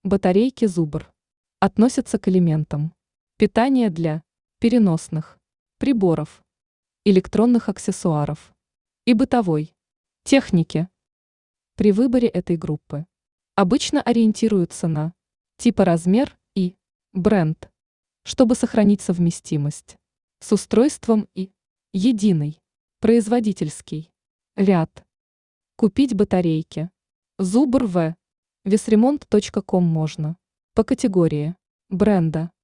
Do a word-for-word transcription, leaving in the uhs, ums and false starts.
Батарейки Зубр относятся к элементам питания для переносных приборов, электронных аксессуаров и бытовой техники. При выборе этой группы обычно ориентируются на тип и размер и бренд, чтобы сохранить совместимость с устройством и единый производительский ряд. Купить батарейки Зубр в весремонт точка ком можно по категории бренда.